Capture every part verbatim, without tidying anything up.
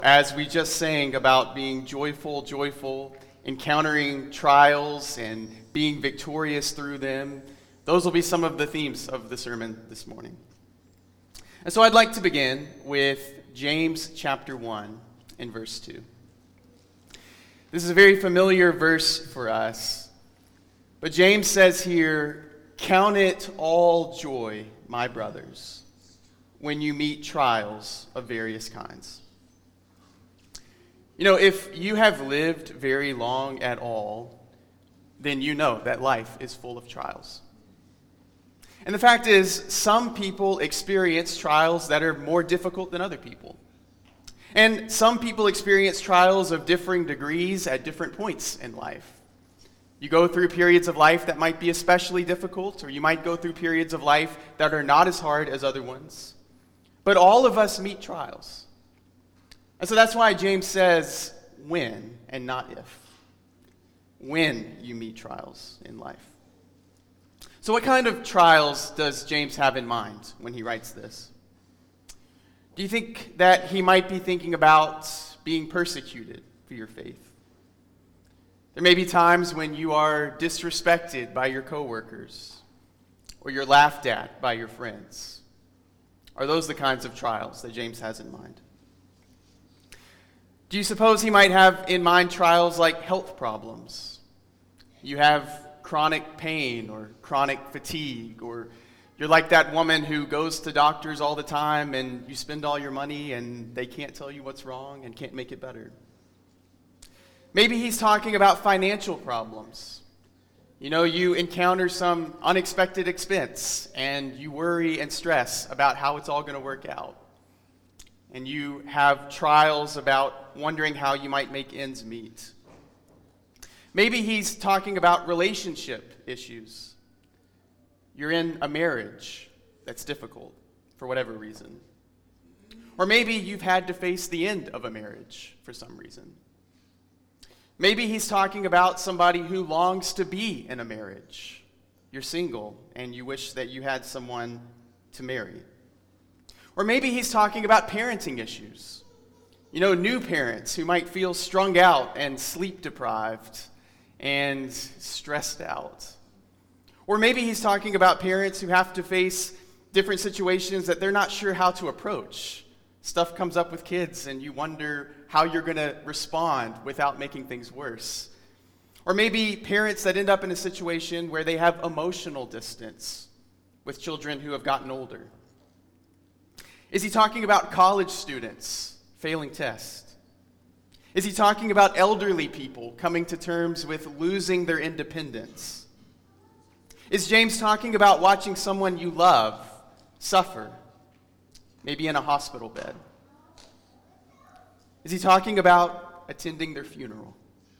As we just sang about being joyful, joyful, encountering trials and being victorious through them, those will be some of the themes of the sermon this morning. And so I'd like to begin with James chapter one and verse two. This is a very familiar verse for us, but James says here, "Count it all joy, my brothers, when you meet trials of various kinds." You know, if you have lived very long at all, then you know that life is full of trials. And the fact is, some people experience trials that are more difficult than other people. And some people experience trials of differing degrees at different points in life. You go through periods of life that might be especially difficult, or you might go through periods of life that are not as hard as other ones. But all of us meet trials. And so that's why James says when and not if. When you meet trials in life. So what kind of trials does James have in mind when he writes this? Do you think that he might be thinking about being persecuted for your faith? There may be times when you are disrespected by your coworkers, or you're laughed at by your friends. Are those the kinds of trials that James has in mind? Do you suppose he might have in mind trials like health problems? You have chronic pain or chronic fatigue, or you're like that woman who goes to doctors all the time and you spend all your money and they can't tell you what's wrong and can't make it better. Maybe he's talking about financial problems. You know, you encounter some unexpected expense and you worry and stress about how it's all going to work out. And you have trials about wondering how you might make ends meet. Maybe he's talking about relationship issues. You're in a marriage that's difficult for whatever reason. Or maybe you've had to face the end of a marriage for some reason. Maybe he's talking about somebody who longs to be in a marriage. You're single and you wish that you had someone to marry. Or maybe he's talking about parenting issues. You know, new parents who might feel strung out and sleep deprived and stressed out. Or maybe he's talking about parents who have to face different situations that they're not sure how to approach. Stuff comes up with kids and you wonder how you're going to respond without making things worse. Or maybe parents that end up in a situation where they have emotional distance with children who have gotten older. Is he talking about college students failing tests? Is he talking about elderly people coming to terms with losing their independence? Is James talking about watching someone you love suffer, maybe in a hospital bed? Is he talking about attending their funeral?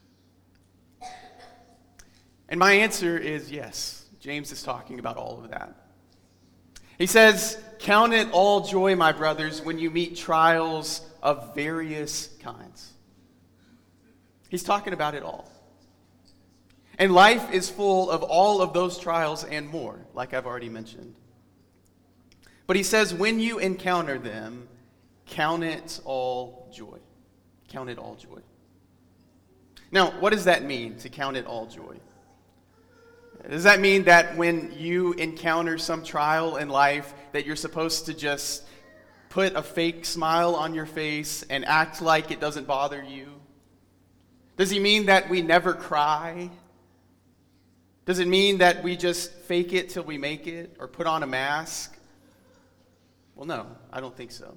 And my answer is yes. James is talking about all of that. He says, "Count it all joy, my brothers, when you meet trials of various kinds." He's talking about it all. And life is full of all of those trials and more, like I've already mentioned. But he says, when you encounter them, count it all joy. Count it all joy. Now, what does that mean, to count it all joy? Does that mean that when you encounter some trial in life that you're supposed to just put a fake smile on your face and act like it doesn't bother you? Does he mean that we never cry? Does it mean that we just fake it till we make it or put on a mask? Well, no, I don't think so.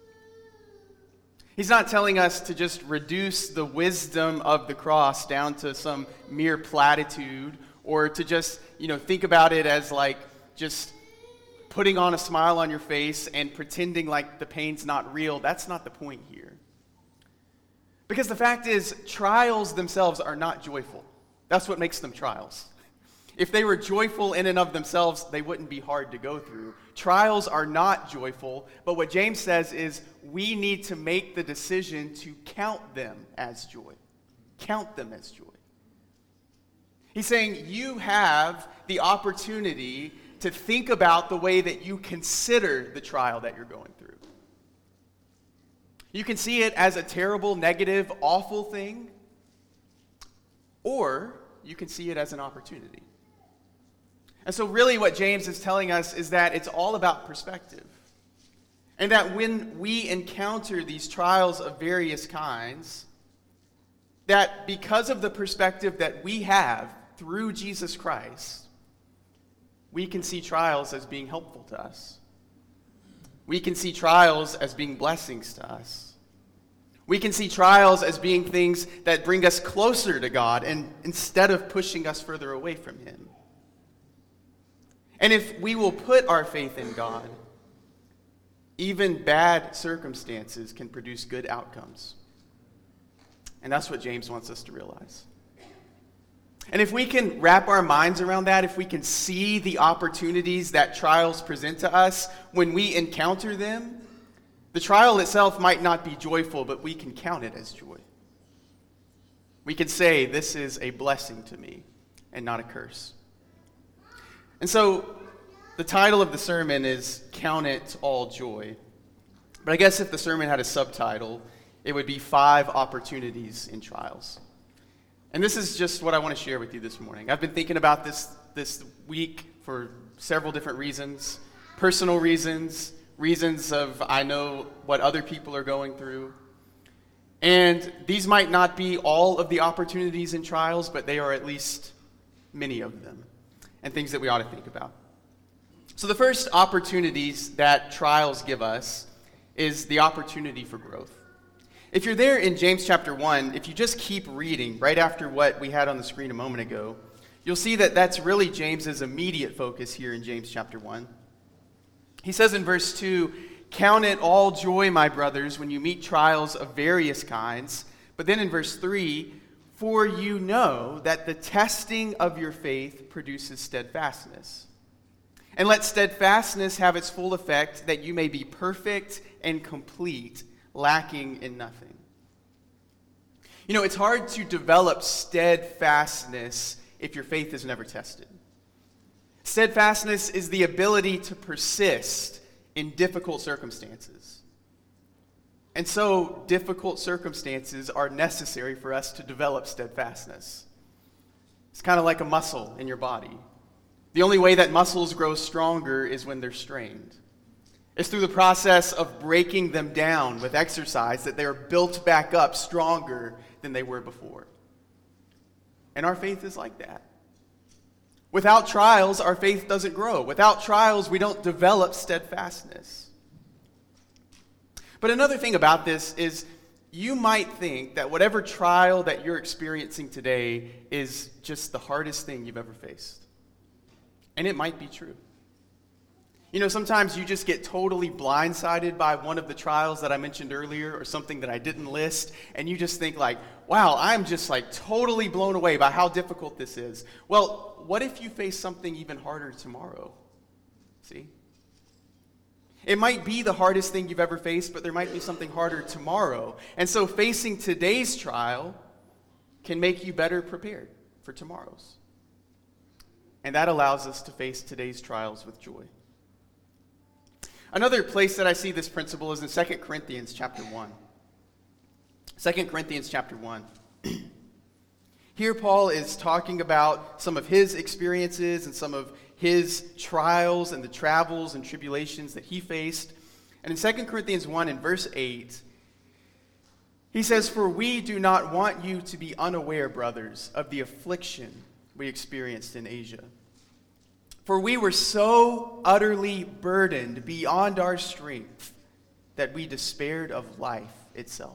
He's not telling us to just reduce the wisdom of the cross down to some mere platitude, or to just, you know, think about it as like just putting on a smile on your face and pretending like the pain's not real. That's not the point here. Because the fact is, trials themselves are not joyful. That's what makes them trials. If they were joyful in and of themselves, they wouldn't be hard to go through. Trials are not joyful, but what James says is we need to make the decision to count them as joy. Count them as joy. He's saying you have the opportunity to think about the way that you consider the trial that you're going through. You can see it as a terrible, negative, awful thing, or you can see it as an opportunity. And so really what James is telling us is that it's all about perspective. And that when we encounter these trials of various kinds, that because of the perspective that we have through Jesus Christ, we can see trials as being helpful to us. We can see trials as being blessings to us. We can see trials as being things that bring us closer to God and instead of pushing us further away from Him. And if we will put our faith in God, even bad circumstances can produce good outcomes. And that's what James wants us to realize. And if we can wrap our minds around that, if we can see the opportunities that trials present to us when we encounter them, the trial itself might not be joyful, but we can count it as joy. We can say, this is a blessing to me and not a curse. And so the title of the sermon is Count It All Joy. But I guess if the sermon had a subtitle, it would be Five Opportunities in Trials. And this is just what I want to share with you this morning. I've been thinking about this this week for several different reasons. Personal reasons, reasons of I know what other people are going through. And these might not be all of the opportunities in trials, but they are at least many of them, and things that we ought to think about. So the first opportunities that trials give us is the opportunity for growth. If you're there in James chapter one, if you just keep reading right after what we had on the screen a moment ago, you'll see that that's really James's immediate focus here in James chapter one. He says in verse two, "Count it all joy, my brothers, when you meet trials of various kinds." But then in verse three, "For you know that the testing of your faith produces steadfastness. And let steadfastness have its full effect, that you may be perfect and complete, lacking in nothing." You know, it's hard to develop steadfastness if your faith is never tested. Steadfastness is the ability to persist in difficult circumstances. And so, difficult circumstances are necessary for us to develop steadfastness. It's kind of like a muscle in your body. The only way that muscles grow stronger is when they're strained. It's through the process of breaking them down with exercise that they are built back up stronger than they were before. And our faith is like that. Without trials, our faith doesn't grow. Without trials, we don't develop steadfastness. But another thing about this is you might think that whatever trial that you're experiencing today is just the hardest thing you've ever faced. And it might be true. You know, sometimes you just get totally blindsided by one of the trials that I mentioned earlier or something that I didn't list, and you just think like, wow, I'm just like totally blown away by how difficult this is. Well, what if you face something even harder tomorrow? See? It might be the hardest thing you've ever faced, but there might be something harder tomorrow. And so facing today's trial can make you better prepared for tomorrow's. And that allows us to face today's trials with joy. Another place that I see this principle is in Second Corinthians chapter one. Second Corinthians chapter one. Here Paul is talking about some of his experiences and some of his trials and the travels and tribulations that he faced. And in Second Corinthians one in verse eight, he says, "For we do not want you to be unaware, brothers, of the affliction we experienced in Asia. For we were so utterly burdened beyond our strength that we despaired of life itself.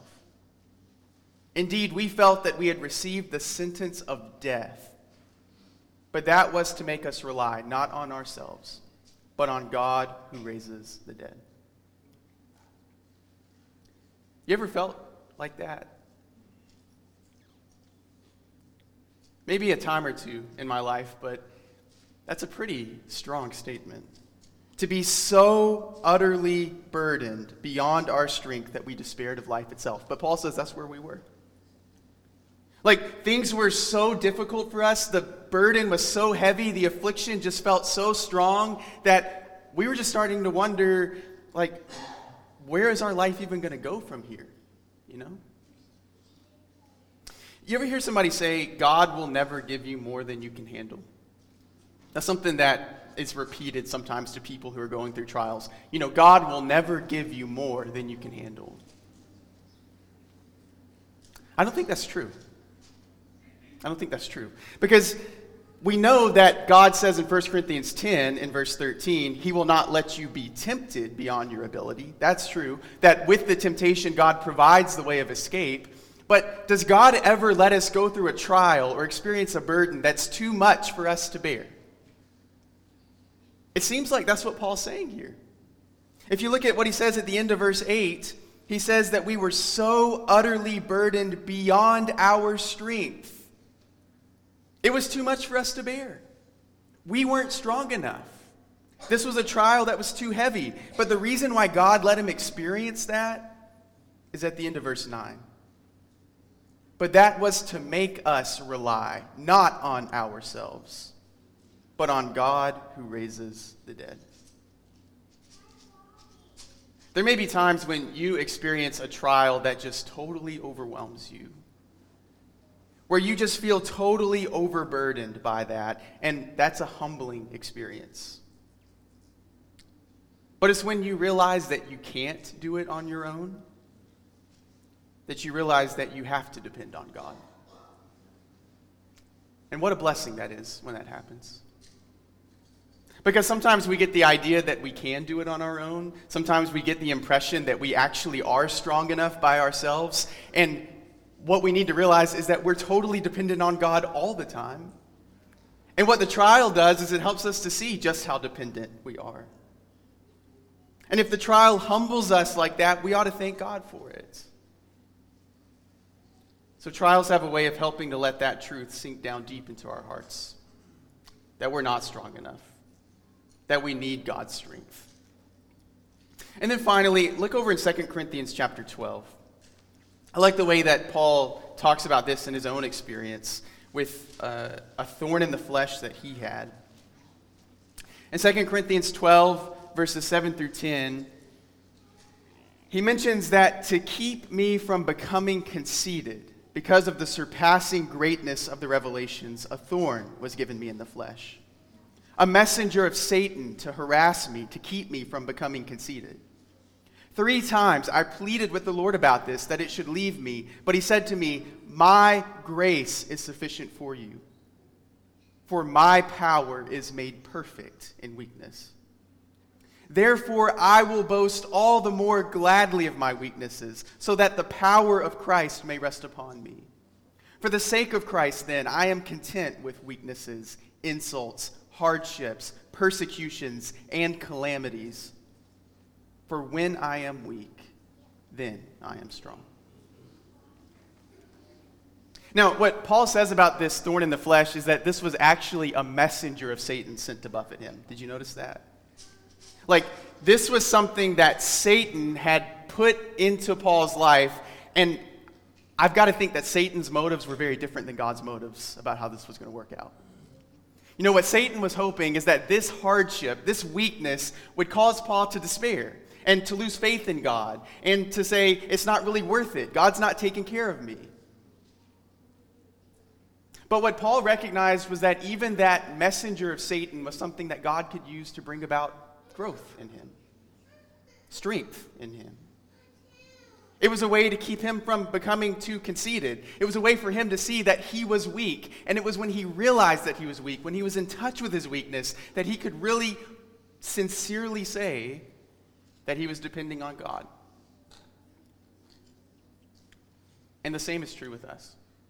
Indeed, we felt that we had received the sentence of death, but that was to make us rely not on ourselves, but on God who raises the dead." You ever felt like that? Maybe a time or two in my life, but that's a pretty strong statement. To be so utterly burdened beyond our strength that we despaired of life itself. But Paul says that's where we were. Like, things were so difficult for us, the burden was so heavy, the affliction just felt so strong that we were just starting to wonder, like, where is our life even going to go from here? You know? You ever hear somebody say, God will never give you more than you can handle? That's something that is repeated sometimes to people who are going through trials. You know, God will never give you more than you can handle. I don't think that's true. I don't think that's true. Because we know that God says in First Corinthians ten, in verse thirteen, he will not let you be tempted beyond your ability. That's true. That with the temptation, God provides the way of escape. But does God ever let us go through a trial or experience a burden that's too much for us to bear? It seems like that's what Paul's saying here. If you look at what he says at the end of verse eight, he says that we were so utterly burdened beyond our strength. It was too much for us to bear. We weren't strong enough. This was a trial that was too heavy. But the reason why God let him experience that is at the end of verse nine. But that was to make us rely not on ourselves, but on God who raises the dead. There may be times when you experience a trial that just totally overwhelms you, where you just feel totally overburdened by that, and that's a humbling experience. But it's when you realize that you can't do it on your own, that you realize that you have to depend on God. And what a blessing that is when that happens. Because sometimes we get the idea that we can do it on our own. Sometimes we get the impression that we actually are strong enough by ourselves. And what we need to realize is that we're totally dependent on God all the time. And what the trial does is it helps us to see just how dependent we are. And if the trial humbles us like that, we ought to thank God for it. So trials have a way of helping to let that truth sink down deep into our hearts. That we're not strong enough. That we need God's strength. And then finally, look over in Second Corinthians chapter twelve. I like the way that Paul talks about this in his own experience with uh, a thorn in the flesh that he had. In Second Corinthians twelve, verses seven through ten, he mentions that to keep me from becoming conceited, because of the surpassing greatness of the revelations, a thorn was given me in the flesh, a messenger of Satan to harass me, to keep me from becoming conceited. Three times I pleaded with the Lord about this, that it should leave me. But he said to me, my grace is sufficient for you, for my power is made perfect in weakness. Therefore I will boast all the more gladly of my weaknesses, so that the power of Christ may rest upon me. For the sake of Christ, then, I am content with weaknesses, insults, hardships, persecutions, and calamities. For when I am weak, then I am strong. Now, what Paul says about this thorn in the flesh is that this was actually a messenger of Satan sent to buffet him. Did you notice that? Like, this was something that Satan had put into Paul's life, and I've got to think that Satan's motives were very different than God's motives about how this was going to work out. You know, what Satan was hoping is that this hardship, this weakness, would cause Paul to despair and to lose faith in God and to say, it's not really worth it. God's not taking care of me. But what Paul recognized was that even that messenger of Satan was something that God could use to bring about growth in him, strength in him. It was a way to keep him from becoming too conceited. It was a way for him to see that he was weak. And it was when he realized that he was weak, when he was in touch with his weakness, that he could really sincerely say that he was depending on God. And the same is true with us.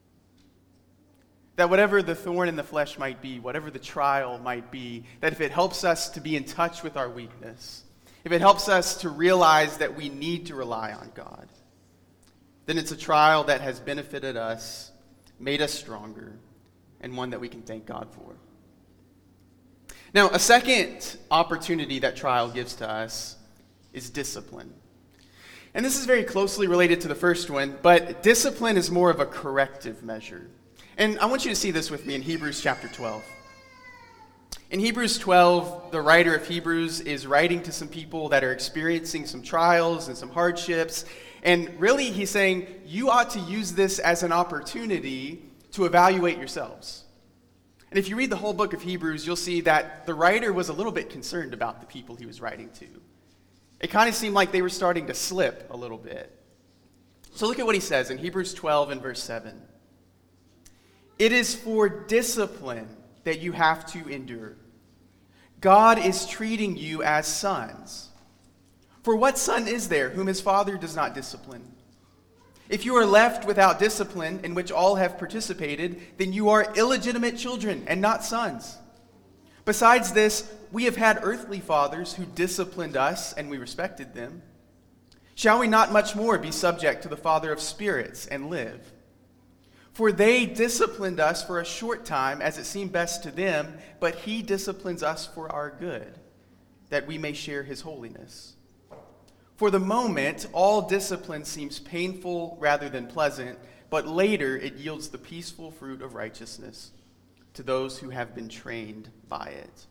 That whatever the thorn in the flesh might be, whatever the trial might be, that if it helps us to be in touch with our weakness, if it helps us to realize that we need to rely on God, then it's a trial that has benefited us, made us stronger, and one that we can thank God for. Now, a second opportunity that trial gives to us is discipline. And this is very closely related to the first one, but discipline is more of a corrective measure. And I want you to see this with me in Hebrews chapter twelve. In Hebrews twelve, the writer of Hebrews is writing to some people that are experiencing some trials and some hardships. And really, he's saying, you ought to use this as an opportunity to evaluate yourselves. And if you read the whole book of Hebrews, you'll see that the writer was a little bit concerned about the people he was writing to. It kind of seemed like they were starting to slip a little bit. So look at what he says in Hebrews twelve and verse seven. It is for discipline that you have to endure. God is treating you as sons. For what son is there whom his father does not discipline? If you are left without discipline, in which all have participated, then you are illegitimate children and not sons. Besides this, we have had earthly fathers who disciplined us, and we respected them. Shall we not much more be subject to the Father of spirits and live? For they disciplined us for a short time, as it seemed best to them, but he disciplines us for our good, that we may share his holiness. For the moment, all discipline seems painful rather than pleasant, but later it yields the peaceful fruit of righteousness to those who have been trained by it.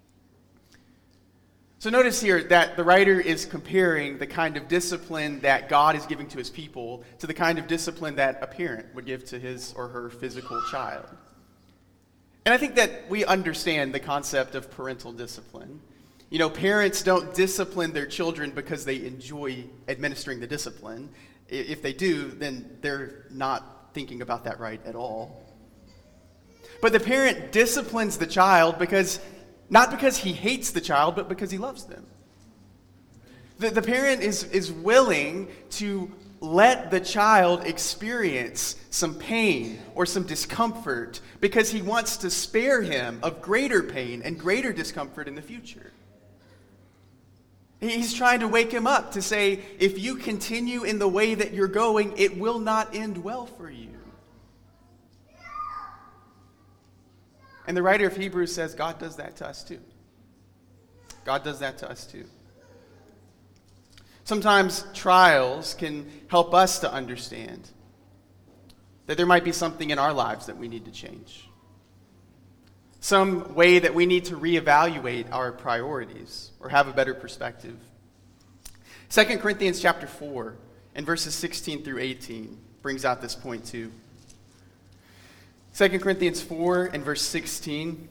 So notice here that the writer is comparing the kind of discipline that God is giving to his people to the kind of discipline that a parent would give to his or her physical child. And I think that we understand the concept of parental discipline. You know, parents don't discipline their children because they enjoy administering the discipline. If they do, then they're not thinking about that right at all. But the parent disciplines the child because, not because he hates the child, but because he loves them. The, the parent is, is willing to let the child experience some pain or some discomfort because he wants to spare him of greater pain and greater discomfort in the future. He's trying to wake him up to say, if you continue in the way that you're going, it will not end well for you. And the writer of Hebrews says God does that to us too. God does that to us too. Sometimes trials can help us to understand that there might be something in our lives that we need to change. Some way that we need to reevaluate our priorities or have a better perspective. Second Corinthians chapter four and verses sixteen through eighteen brings out this point too. Second Corinthians four and verse sixteen.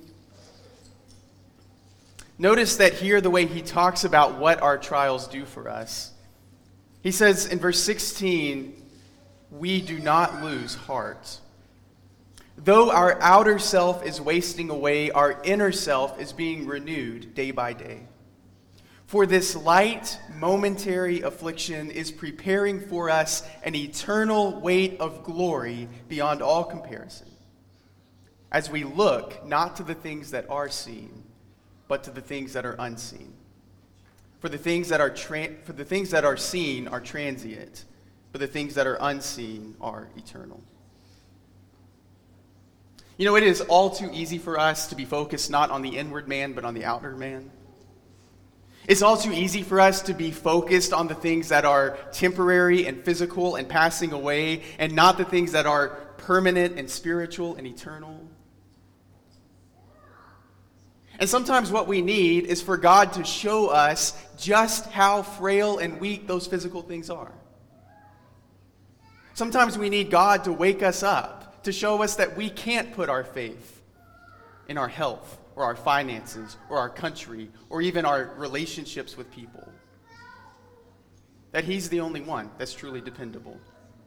Notice that here the way he talks about what our trials do for us. He says in verse sixteen, we do not lose heart. Though our outer self is wasting away, our inner self is being renewed day by day. For this light, momentary affliction is preparing for us an eternal weight of glory beyond all comparison, as we look not to the things that are seen, but to the things that are unseen. For the things that are tra- for the things that are seen are transient, but the things that are unseen are eternal. You know, it is all too easy for us to be focused not on the inward man, but on the outward man. It's all too easy for us to be focused on the things that are temporary and physical and passing away, and not the things that are permanent and spiritual and eternal. And sometimes what we need is for God to show us just how frail and weak those physical things are. Sometimes we need God to wake us up, to show us that we can't put our faith in our health or our finances or our country or even our relationships with people. That he's the only one that's truly dependable.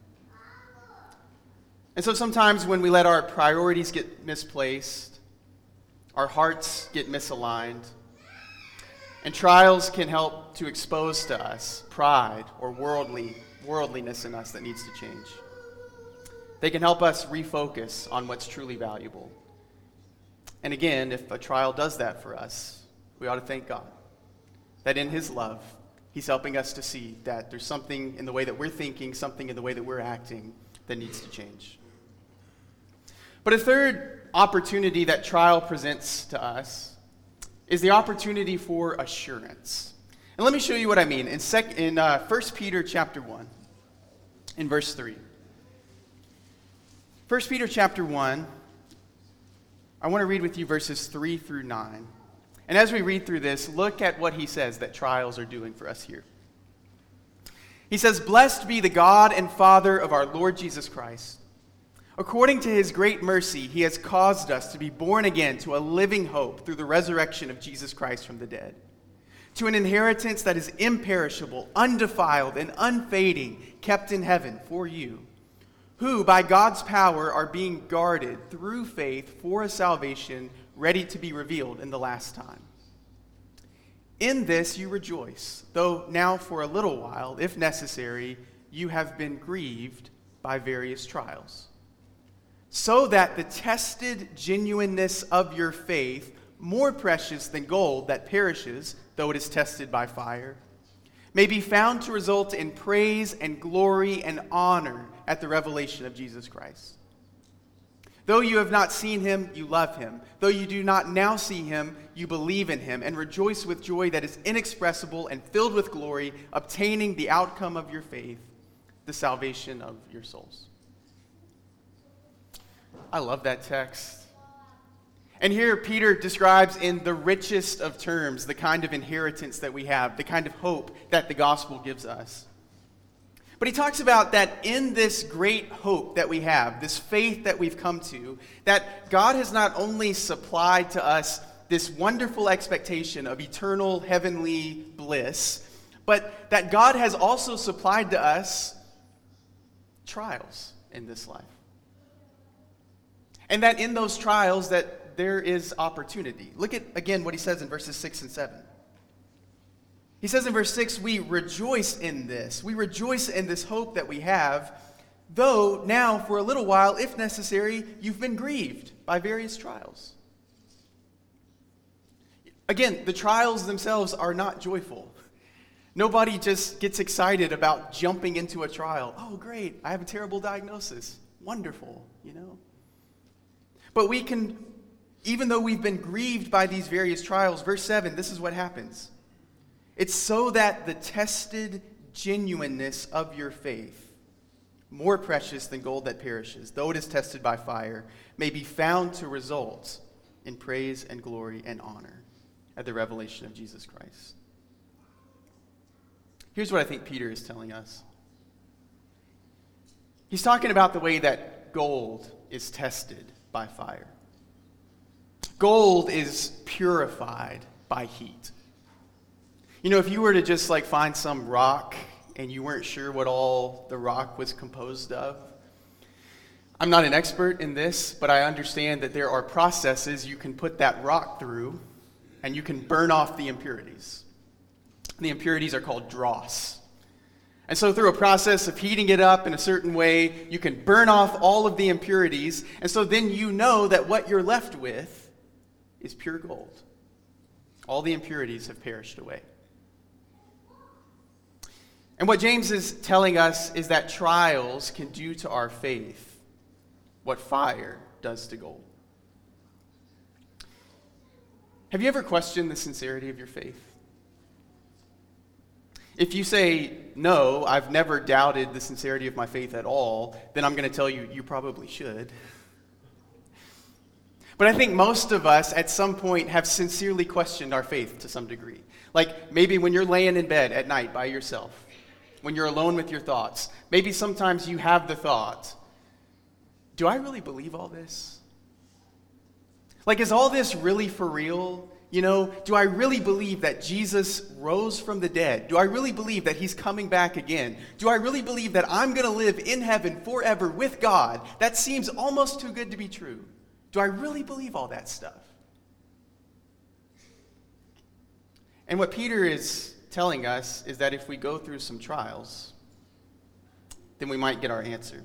And so sometimes when we let our priorities get misplaced, our hearts get misaligned, and trials can help to expose to us pride or worldly worldliness in us that needs to change. They can help us refocus on what's truly valuable. And again, if a trial does that for us, we ought to thank God that in his love, he's helping us to see that there's something in the way that we're thinking, something in the way that we're acting that needs to change. But a third opportunity that trial presents to us is the opportunity for assurance. And let me show you what I mean. In, sec- in uh, First Peter chapter one, in verse three. First Peter chapter one, I want to read with you verses three through nine. And as we read through this, look at what he says that trials are doing for us here. He says, "Blessed be the God and Father of our Lord Jesus Christ. According to his great mercy, he has caused us to be born again to a living hope through the resurrection of Jesus Christ from the dead, to an inheritance that is imperishable, undefiled, and unfading, kept in heaven for you, who by God's power are being guarded through faith for a salvation ready to be revealed in the last time. In this you rejoice, though now for a little while, if necessary, you have been grieved by various trials, so that the tested genuineness of your faith, more precious than gold that perishes, though it is tested by fire, may be found to result in praise and glory and honor at the revelation of Jesus Christ. Though you have not seen him, you love him. Though you do not now see him, you believe in him and rejoice with joy that is inexpressible and filled with glory, obtaining the outcome of your faith, the salvation of your souls." I love that text. And here Peter describes in the richest of terms the kind of inheritance that we have, the kind of hope that the gospel gives us. But he talks about that in this great hope that we have, this faith that we've come to, that God has not only supplied to us this wonderful expectation of eternal heavenly bliss, but that God has also supplied to us trials in this life. And that in those trials that there is opportunity. Look at, again, what he says in verses six and seven. He says in verse six, "We rejoice in this. We rejoice in this hope that we have, though now for a little while, if necessary, you've been grieved by various trials." Again, the trials themselves are not joyful. Nobody just gets excited about jumping into a trial. Oh, great, I have a terrible diagnosis. Wonderful, you know. But we can, even though we've been grieved by these various trials, verse seven, this is what happens. "It's so that the tested genuineness of your faith, more precious than gold that perishes, though it is tested by fire, may be found to result in praise and glory and honor at the revelation of Jesus Christ." Here's what I think Peter is telling us. He's talking about the way that gold is tested by fire. Gold is purified by heat. You know, if you were to just like find some rock and you weren't sure what all the rock was composed of, I'm not an expert in this, but I understand that there are processes you can put that rock through and you can burn off the impurities. The impurities are called dross. And so through a process of heating it up in a certain way, you can burn off all of the impurities, and so then you know that what you're left with is pure gold. All the impurities have perished away. And what James is telling us is that trials can do to our faith what fire does to gold. Have you ever questioned the sincerity of your faith? If you say, "No, I've never doubted the sincerity of my faith at all," then I'm going to tell you, you probably should. But I think most of us at some point have sincerely questioned our faith to some degree. Like maybe when you're laying in bed at night by yourself, when you're alone with your thoughts, maybe sometimes you have the thought, do I really believe all this? Like, is all this really for real? You know, do I really believe that Jesus rose from the dead? Do I really believe that he's coming back again? Do I really believe that I'm going to live in heaven forever with God? That seems almost too good to be true. Do I really believe all that stuff? And what Peter is telling us is that if we go through some trials, then we might get our answer.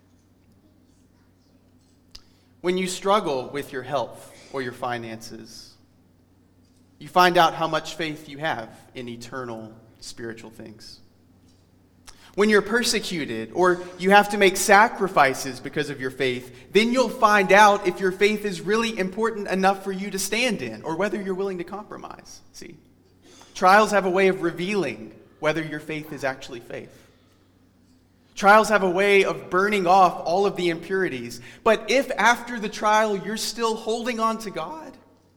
When you struggle with your health or your finances, you find out how much faith you have in eternal spiritual things. When you're persecuted or you have to make sacrifices because of your faith, then you'll find out if your faith is really important enough for you to stand in or whether you're willing to compromise. See? Trials have a way of revealing whether your faith is actually faith. Trials have a way of burning off all of the impurities. But if after the trial you're still holding on to God,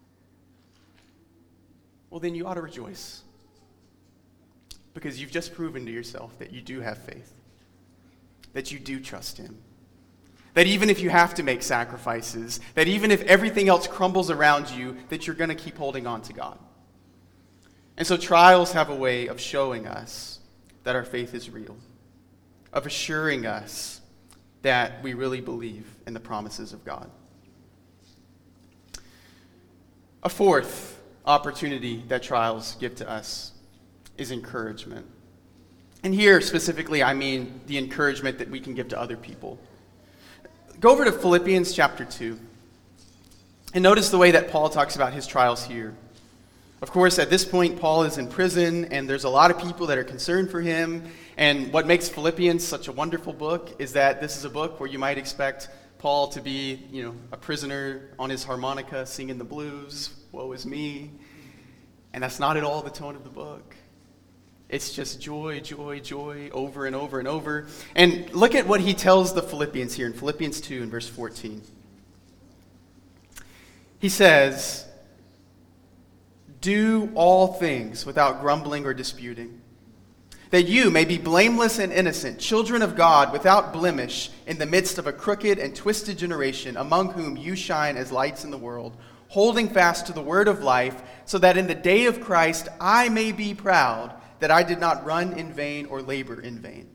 well, then you ought to rejoice. Because you've just proven to yourself that you do have faith, that you do trust him, that even if you have to make sacrifices, that even if everything else crumbles around you, that you're going to keep holding on to God. And so trials have a way of showing us that our faith is real, of assuring us that we really believe in the promises of God. A fourth opportunity that trials give to us is encouragement. And here specifically, I mean the encouragement that we can give to other people. Go over to Philippians chapter two, and notice the way that Paul talks about his trials here. Of course, at this point, Paul is in prison, and there's a lot of people that are concerned for him. And what makes Philippians such a wonderful book is that this is a book where you might expect Paul to be, you know, a prisoner on his harmonica singing the blues, woe is me. And that's not at all the tone of the book. It's just joy, joy, joy, over and over and over. And look at what he tells the Philippians here in Philippians two and verse fourteen. He says, "Do all things without grumbling or disputing, that you may be blameless and innocent, children of God without blemish, in the midst of a crooked and twisted generation, among whom you shine as lights in the world, holding fast to the word of life, so that in the day of Christ I may be proud that I did not run in vain or labor in vain.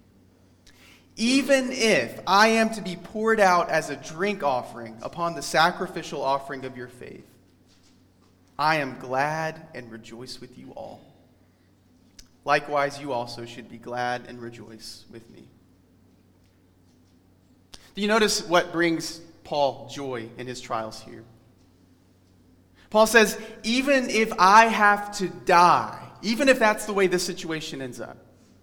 Even if I am to be poured out as a drink offering upon the sacrificial offering of your faith, I am glad and rejoice with you all. Likewise, you also should be glad and rejoice with me." Do you notice what brings Paul joy in his trials here? Paul says, even if I have to die, even if that's the way this situation ends up,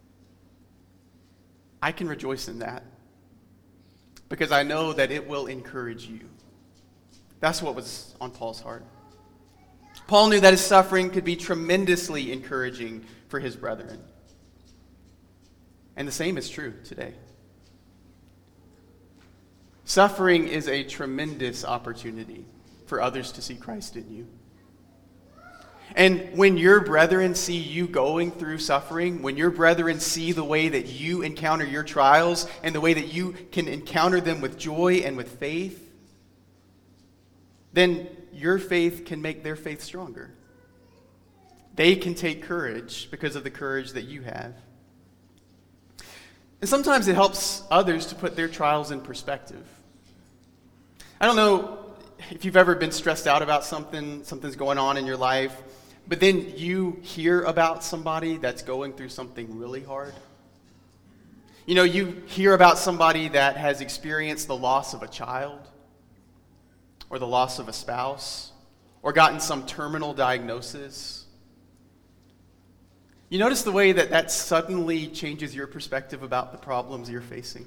I can rejoice in that because I know that it will encourage you. That's what was on Paul's heart. Paul knew that his suffering could be tremendously encouraging for his brethren. And the same is true today. Suffering is a tremendous opportunity for others to see Christ in you. And when your brethren see you going through suffering, when your brethren see the way that you encounter your trials and the way that you can encounter them with joy and with faith, then your faith can make their faith stronger. They can take courage because of the courage that you have. And sometimes it helps others to put their trials in perspective. I don't know if you've ever been stressed out about something, something's going on in your life, but then you hear about somebody that's going through something really hard. You know, you hear about somebody that has experienced the loss of a child, or the loss of a spouse, or gotten some terminal diagnosis. You notice the way that that suddenly changes your perspective about the problems you're facing.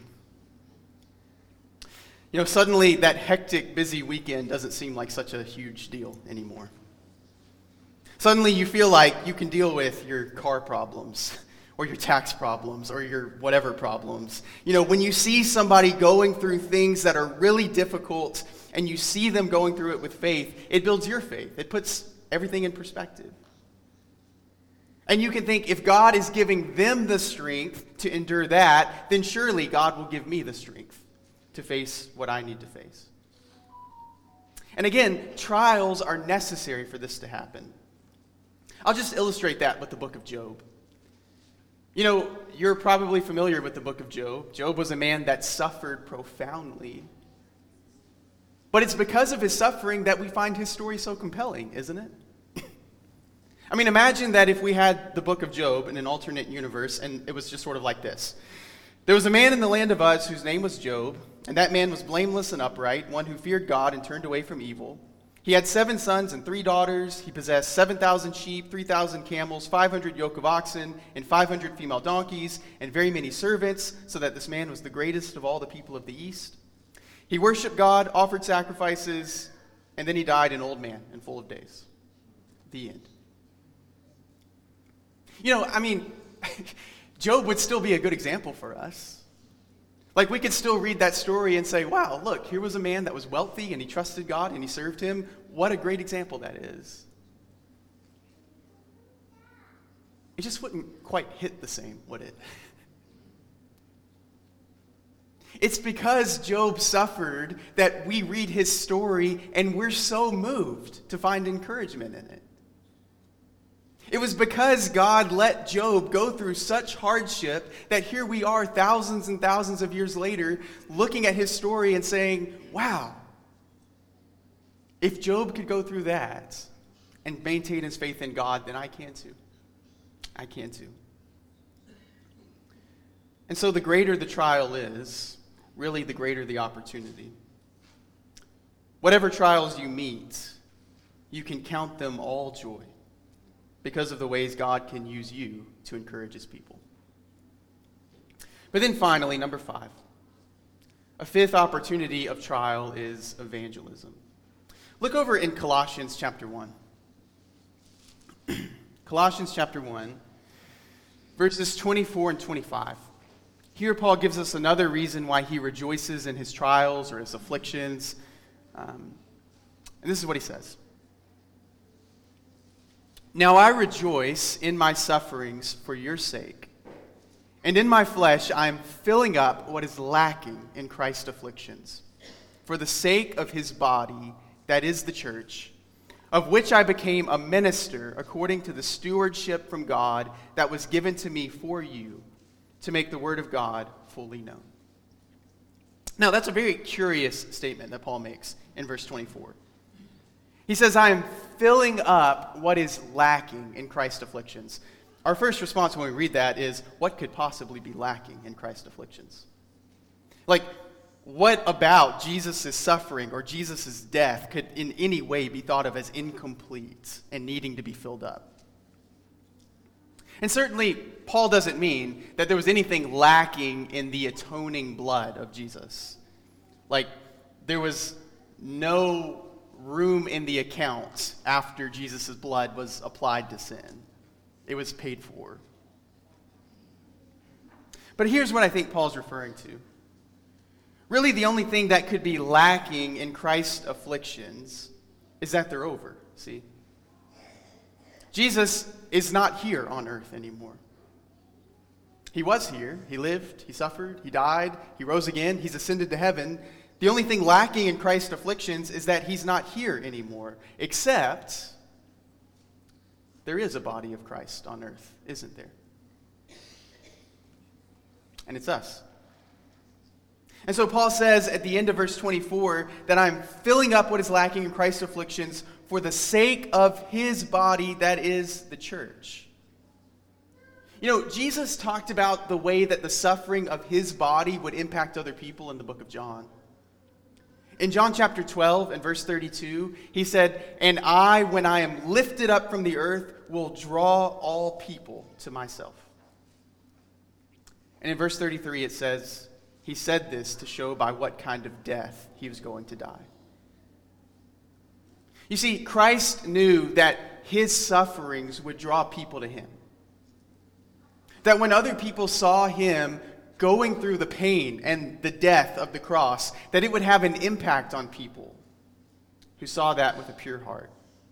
You know, suddenly that hectic, busy weekend doesn't seem like such a huge deal anymore. Suddenly you feel like you can deal with your car problems, or your tax problems, or your whatever problems. You know, when you see somebody going through things that are really difficult, and you see them going through it with faith, it builds your faith. It puts everything in perspective. And you can think, if God is giving them the strength to endure that, then surely God will give me the strength to face what I need to face. And again, trials are necessary for this to happen. I'll just illustrate that with the book of Job. You know, you're probably familiar with the book of Job. Job was a man that suffered profoundly. But it's because of his suffering that we find his story so compelling, isn't it? I mean, imagine that if we had the book of Job in an alternate universe, and it was just sort of like this. There was a man in the land of Uz whose name was Job, and that man was blameless and upright, one who feared God and turned away from evil. He had seven sons and three daughters. He possessed seven thousand sheep, three thousand camels, five hundred yoke of oxen, and five hundred female donkeys, and very many servants, so that this man was the greatest of all the people of the East. He worshiped God, offered sacrifices, and then he died an old man and full of days. The end. You know, I mean, Job would still be a good example for us. Like, we could still read that story and say, wow, look, here was a man that was wealthy and he trusted God and he served him. What a great example that is. It just wouldn't quite hit the same, would it? It's because Job suffered that we read his story and we're so moved to find encouragement in it. It was because God let Job go through such hardship that here we are thousands and thousands of years later looking at his story and saying, wow, if Job could go through that and maintain his faith in God, then I can too. I can too. And so the greater the trial is, really the greater the opportunity. Whatever trials you meet, you can count them all joy, because of the ways God can use you to encourage his people. But then finally, number five, a fifth opportunity of trial is evangelism. Look over in Colossians chapter one. Colossians chapter one, verses twenty-four and twenty-five. Here Paul gives us another reason why he rejoices in his trials or his afflictions. Um, and this is what he says. Now I rejoice in my sufferings for your sake, and in my flesh I am filling up what is lacking in Christ's afflictions, for the sake of his body, that is the church, of which I became a minister according to the stewardship from God that was given to me for you, to make the word of God fully known. Now that's a very curious statement that Paul makes in verse twenty-four. He says, I am filling up what is lacking in Christ's afflictions. Our first response when we read that is, what could possibly be lacking in Christ's afflictions? Like, what about Jesus' suffering or Jesus' death could in any way be thought of as incomplete and needing to be filled up? And certainly, Paul doesn't mean that there was anything lacking in the atoning blood of Jesus. Like, there was no room in the account after Jesus' blood was applied to sin. It was paid for. But here's what I think Paul's referring to. Really, the only thing that could be lacking in Christ's afflictions is that they're over, see? Jesus is not here on earth anymore. He was here. He lived. He suffered. He died. He rose again. He's ascended to heaven. The only thing lacking in Christ's afflictions is that he's not here anymore, except there is a body of Christ on earth, isn't there? And it's us. And so Paul says at the end of verse twenty-four that I'm filling up what is lacking in Christ's afflictions for the sake of his body, that is the church. You know, Jesus talked about the way that the suffering of his body would impact other people in the book of John. In John chapter twelve and verse thirty-two, he said, and I, when I am lifted up from the earth, will draw all people to myself. And in verse thirty-three it says, he said this to show by what kind of death he was going to die. You see, Christ knew that his sufferings would draw people to him. That when other people saw him going through the pain and the death of the cross, that it would have an impact on people who saw that with a pure heart.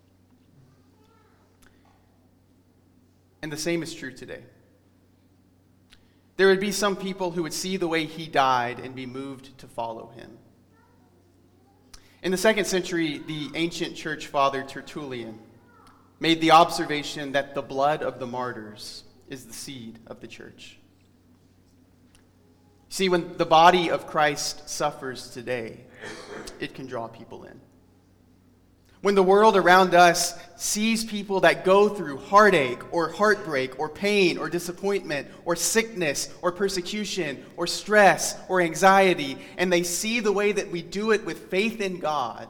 And the same is true today. There would be some people who would see the way he died and be moved to follow him. In the second century, the ancient church father Tertullian made the observation that the blood of the martyrs is the seed of the church. See, when the body of Christ suffers today, it can draw people in. When the world around us sees people that go through heartache or heartbreak or pain or disappointment or sickness or persecution or stress or anxiety, and they see the way that we do it with faith in God,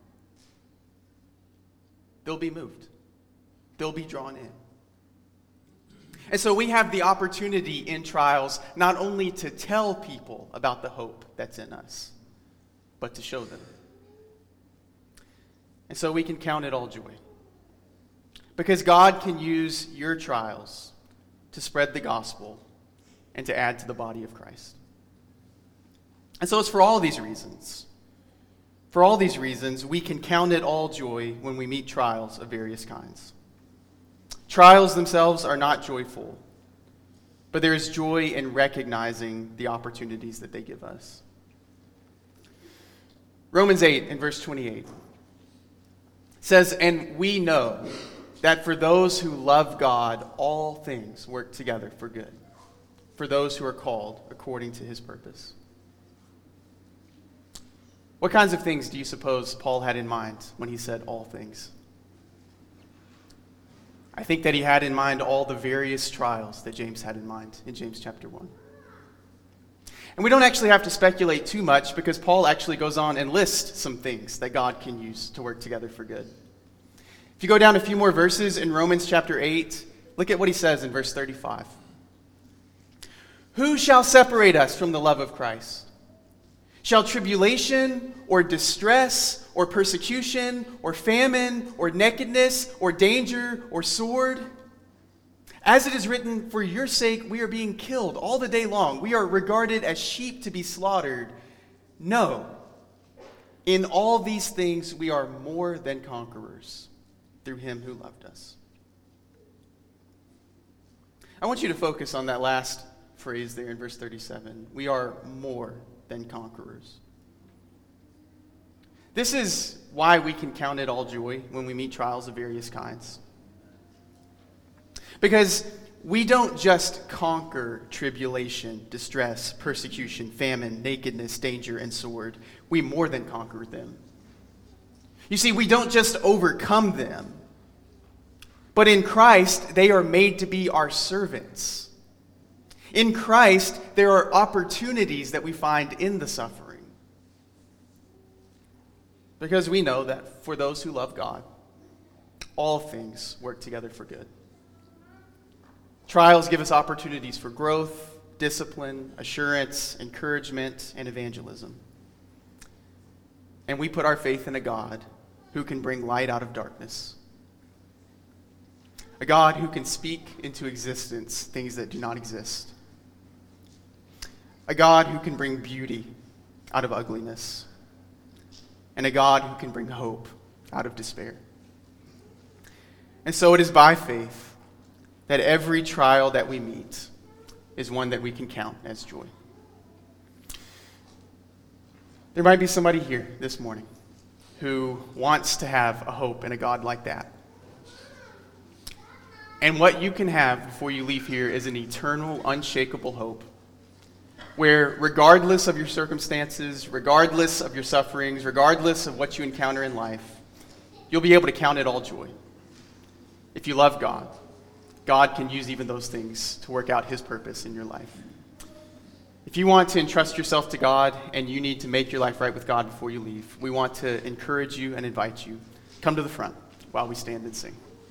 they'll be moved. They'll be drawn in. And so we have the opportunity in trials not only to tell people about the hope that's in us, but to show them. And so we can count it all joy. Because God can use your trials to spread the gospel and to add to the body of Christ. And so it's for all these reasons. For all these reasons, we can count it all joy when we meet trials of various kinds. Trials themselves are not joyful, but there is joy in recognizing the opportunities that they give us. Romans eight and verse twenty-eight says, "And we know that for those who love God, all things work together for good, for those who are called according to his purpose." What kinds of things do you suppose Paul had in mind when he said all things? I think that he had in mind all the various trials that James had in mind in James chapter one. And we don't actually have to speculate too much because Paul actually goes on and lists some things that God can use to work together for good. If you go down a few more verses in Romans chapter eight, look at what he says in verse thirty-five. "Who shall separate us from the love of Christ? Shall tribulation or distress or persecution or famine or nakedness or danger or sword? As it is written, for your sake we are being killed all the day long. We are regarded as sheep to be slaughtered. No, in all these things we are more than conquerors through him who loved us." I want you to focus on that last phrase there in verse thirty-seven. We are more than conquerors. This is why we can count it all joy when we meet trials of various kinds. Because we don't just conquer tribulation, distress, persecution, famine, nakedness, danger, and sword. We more than conquer them. You see, we don't just overcome them, but in Christ, they are made to be our servants. In Christ, there are opportunities that we find in the suffering. Because we know that for those who love God, all things work together for good. Trials give us opportunities for growth, discipline, assurance, encouragement, and evangelism. And we put our faith in a God who can bring light out of darkness. A God who can speak into existence things that do not exist. A God who can bring beauty out of ugliness. And a God who can bring hope out of despair. And so it is by faith that every trial that we meet is one that we can count as joy. There might be somebody here this morning who wants to have a hope in a God like that. And what you can have before you leave here is an eternal, unshakable hope where regardless of your circumstances, regardless of your sufferings, regardless of what you encounter in life, you'll be able to count it all joy. If you love God, God can use even those things to work out his purpose in your life. If you want to entrust yourself to God and you need to make your life right with God before you leave, we want to encourage you and invite you. Come to the front while we stand and sing.